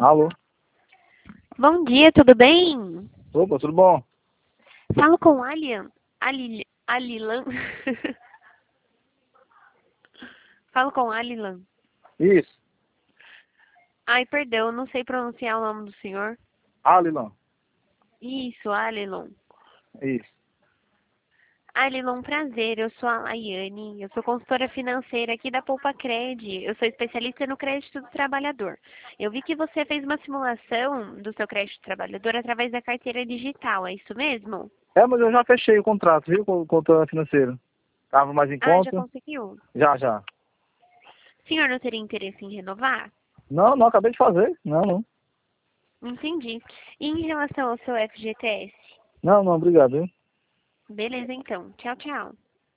Alô? Bom dia, tudo bem? Opa, tudo bom? Falo com Alilan. Falo com Alilan. Isso. Ai, perdão, não sei pronunciar o nome do senhor. Alilan. Isso, Alilan. Isso. Alilan, prazer, eu sou a Laiane, eu sou consultora financeira aqui da Poupa Cred. Eu sou especialista no crédito do trabalhador. Eu vi que você fez uma simulação do seu crédito do trabalhador através da carteira digital, é isso mesmo? Mas eu já fechei o contrato, viu? Com o conta financeiro. Tava mais em Ah, já conta? conseguiu? Já. O senhor não teria interesse em renovar? Não, acabei de fazer. Não. Entendi. E em relação ao seu FGTS? Não, obrigado, viu? Beleza, então. Tchau, tchau.